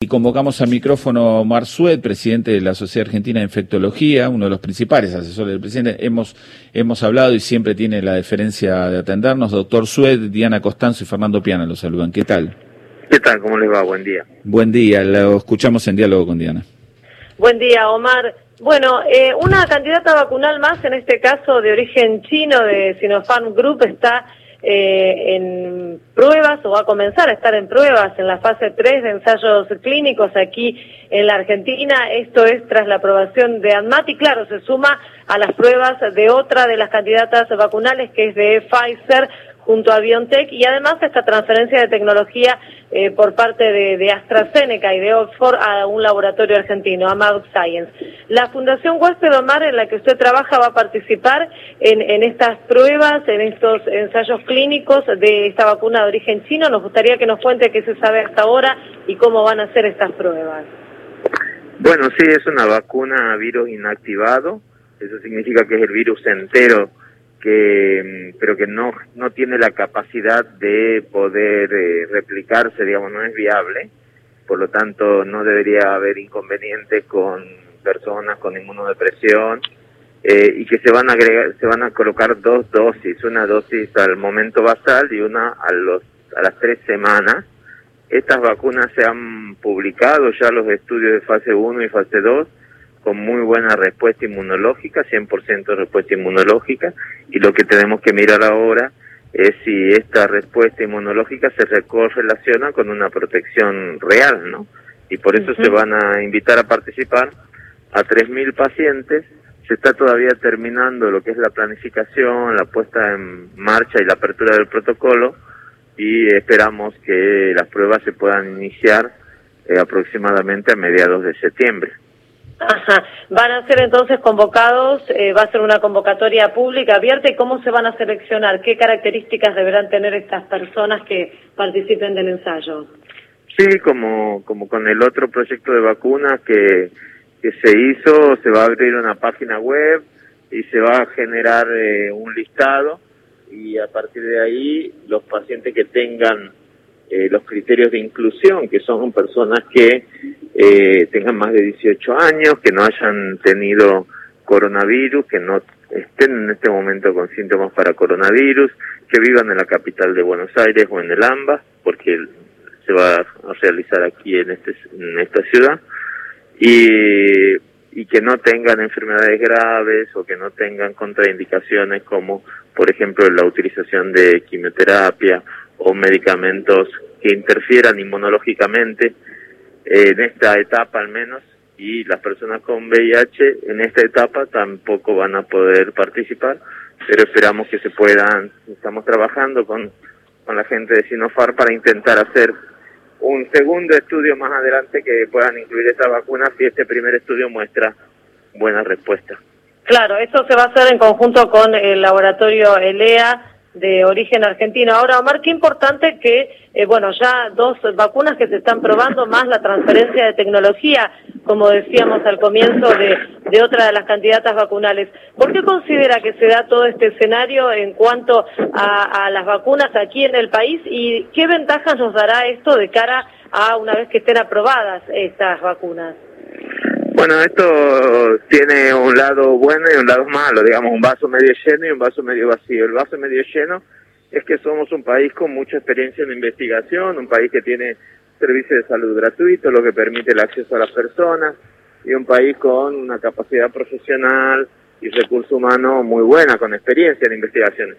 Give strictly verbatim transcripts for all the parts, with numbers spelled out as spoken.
convocamos al micrófono a Omar Sued, presidente de la Sociedad Argentina de Infectología, uno de los principales asesores del presidente. Hemos, hemos hablado y siempre tiene la deferencia de atendernos. Doctor Sued, Diana Costanzo y Fernando Piana lo saludan. ¿Qué tal? ¿Qué tal? ¿Cómo les va? Buen día. Buen día, lo escuchamos en diálogo con Diana. Buen día, Omar. Bueno, eh, una candidata vacunal más, en este caso de origen chino, de Sinopharm Group, está eh, en pruebas o va a comenzar a estar en pruebas en la fase tres de ensayos clínicos aquí en la Argentina. Esto es tras la aprobación de ANMAT y claro, se suma a las pruebas de otra de las candidatas vacunales que es de Pfizer junto a BioNTech y además esta transferencia de tecnología eh, por parte de, de AstraZeneca y de Oxford a un laboratorio argentino, a Mad Science. La Fundación Huésped Omar, en la que usted trabaja, va a participar en, en estas pruebas, en estos ensayos clínicos de esta vacuna de origen chino. Nos gustaría que nos cuente qué se sabe hasta ahora y cómo van a ser estas pruebas. Bueno, sí, es una vacuna a virus inactivado. Eso significa que es el virus entero, que pero que no no tiene la capacidad de poder eh, replicarse, digamos, no es viable, por lo tanto no debería haber inconvenientes con personas con inmunodepresión eh, y que se van a agregar, se van a colocar dos dosis, una dosis al momento basal y una a los a las tres semanas. Estas vacunas se han publicado ya los estudios de fase uno y fase dos con muy buena respuesta inmunológica, cien por ciento respuesta inmunológica, y lo que tenemos que mirar ahora es si esta respuesta inmunológica se correlaciona con una protección real, ¿no? Y por eso uh-huh. se van a invitar a participar a tres mil pacientes. Se está todavía terminando lo que es la planificación, la puesta en marcha y la apertura del protocolo, y esperamos que las pruebas se puedan iniciar eh, aproximadamente a mediados de septiembre. Ajá. Van a ser entonces convocados, eh, va a ser una convocatoria pública abierta, ¿y cómo se van a seleccionar? ¿Qué características deberán tener estas personas que participen del ensayo? Sí, como como con el otro proyecto de vacunas que, que se hizo, se va a abrir una página web y se va a generar eh, un listado, y a partir de ahí los pacientes que tengan eh, los criterios de inclusión, que son personas que eh, tengan más de dieciocho años, que no hayan tenido coronavirus, que no estén en este momento con síntomas para coronavirus, que vivan en la capital de Buenos Aires o en el AMBA, porque se va a realizar aquí en, este, en esta ciudad, y, y que no tengan enfermedades graves o que no tengan contraindicaciones como, por ejemplo, la utilización de quimioterapia o medicamentos que interfieran inmunológicamente en esta etapa al menos, y las personas con V I H en esta etapa tampoco van a poder participar, pero esperamos que se puedan. Estamos trabajando con, con la gente de Sinopharm para intentar hacer un segundo estudio más adelante que puedan incluir esta vacuna si este primer estudio muestra buena respuesta. Claro, esto se va a hacer en conjunto con el laboratorio ELEA de origen argentino. Ahora, Omar, qué importante que, eh, bueno, ya dos vacunas que se están probando, más la transferencia de tecnología, como decíamos al comienzo, de, de otra de las candidatas vacunales. ¿Por qué considera que se da todo este escenario en cuanto a, a las vacunas aquí en el país, y qué ventajas nos dará esto de cara a una vez que estén aprobadas estas vacunas? Bueno, esto tiene un lado bueno y un lado malo, digamos, un vaso medio lleno y un vaso medio vacío. El vaso medio lleno es que somos un país con mucha experiencia en investigación, un país que tiene servicios de salud gratuitos, lo que permite el acceso a las personas, y un país con una capacidad profesional y recurso humano muy buena, con experiencia en investigaciones.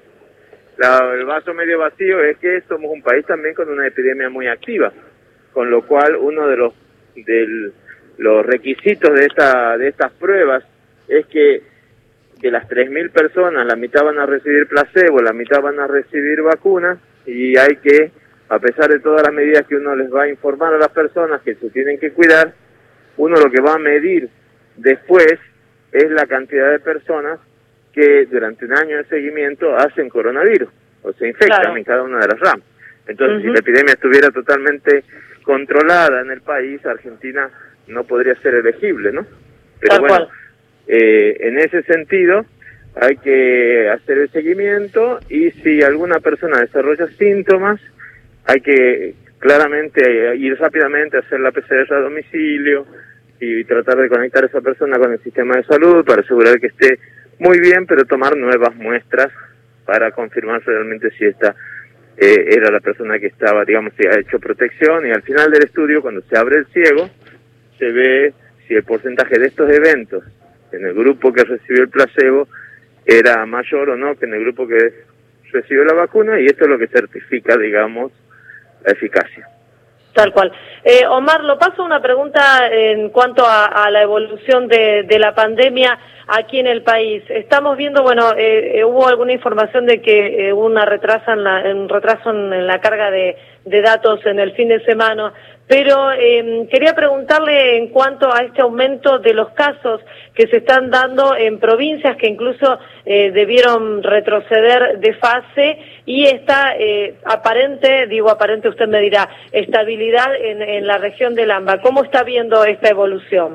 La, el vaso medio vacío es que somos un país también con una epidemia muy activa, con lo cual uno de los del Los requisitos de esta de estas pruebas es que de las tres mil personas, la mitad van a recibir placebo, la mitad van a recibir vacunas, y hay que, a pesar de todas las medidas que uno les va a informar a las personas que se tienen que cuidar, uno lo que va a medir después es la cantidad de personas que durante un año de seguimiento hacen coronavirus o se infectan claro. en cada una de las ramas. Entonces, uh-huh. si la epidemia estuviera totalmente controlada en el país, Argentina no podría ser elegible, ¿no? Pero Tal bueno, cual. Eh, en ese sentido hay que hacer el seguimiento, y si alguna persona desarrolla síntomas, hay que claramente ir rápidamente a hacer la P C R a domicilio y tratar de conectar a esa persona con el sistema de salud para asegurar que esté muy bien, pero tomar nuevas muestras para confirmar realmente si esta eh, era la persona que estaba, digamos, si ha hecho protección, y al final del estudio, cuando se abre el ciego, se ve si el porcentaje de estos eventos en el grupo que recibió el placebo era mayor o no que en el grupo que recibió la vacuna, y esto es lo que certifica, digamos, la eficacia. Tal cual. Eh, Omar, lo paso una pregunta en cuanto a, a la evolución de, de la pandemia aquí en el país. Estamos viendo, bueno, eh, eh, hubo alguna información de que eh, hubo una retraso en la, un retraso en, en la carga de, de datos en el fin de semana, pero eh, quería preguntarle en cuanto a este aumento de los casos que se están dando en provincias que incluso eh, debieron retroceder de fase, y esta eh, aparente, digo aparente, usted me dirá, estabilidad en, en la región del AMBA. ¿Cómo está viendo esta evolución?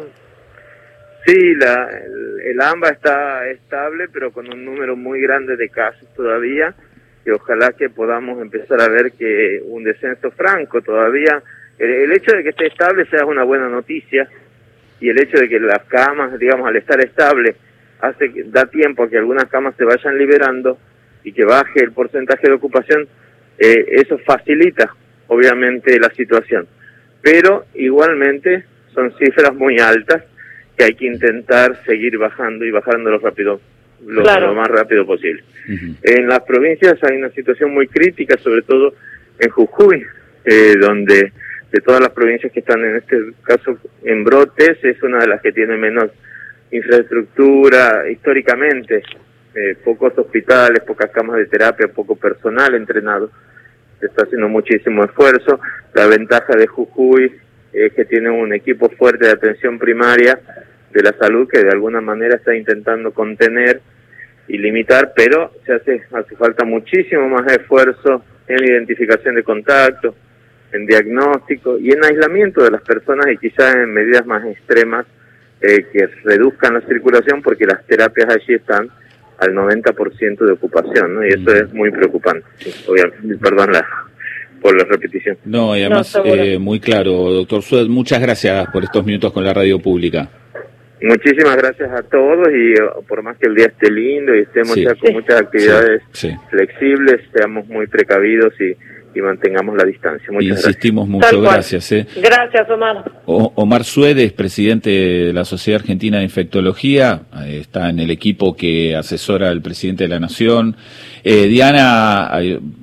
Sí, la, el, el AMBA está estable, pero con un número muy grande de casos todavía, y ojalá que podamos empezar a ver que un descenso franco todavía. El, el hecho de que esté estable sea una buena noticia, y el hecho de que las camas, digamos, al estar estable, hace que da tiempo a que algunas camas se vayan liberando y que baje el porcentaje de ocupación, eh, eso facilita, obviamente, la situación. Pero, igualmente, son cifras muy altas que hay que intentar seguir bajando y bajándolo rápido, lo, claro. lo más rápido posible. Uh-huh. En las provincias hay una situación muy crítica, sobre todo en Jujuy, eh, donde de todas las provincias que están en este caso en brotes, es una de las que tiene menos infraestructura históricamente, eh, pocos hospitales, pocas camas de terapia, poco personal entrenado. Se está haciendo muchísimo esfuerzo. La ventaja de Jujuy es que tiene un equipo fuerte de atención primaria de la salud que de alguna manera está intentando contener y limitar, pero se hace, hace falta muchísimo más esfuerzo en identificación de contactos, en diagnóstico y en aislamiento de las personas, y quizás en medidas más extremas eh, que reduzcan la circulación, porque las terapias allí están al noventa por ciento de ocupación, ¿no? Y eso mm. es muy preocupante. Sí, obviamente, perdón la, por la repetición. No, y además no, eh, muy claro, doctor Sued, muchas gracias por estos minutos con la radio pública. Muchísimas gracias a todos, y uh, por más que el día esté lindo y estemos sí. ya con muchas actividades sí. Sí. flexibles, seamos muy precavidos y y mantengamos la distancia. Muchas Insistimos gracias. mucho, gracias. Eh. Gracias, Omar. O, Omar Sued es presidente de la Sociedad Argentina de Infectología, eh, está en el equipo que asesora al presidente de la Nación. Eh, Diana... Eh,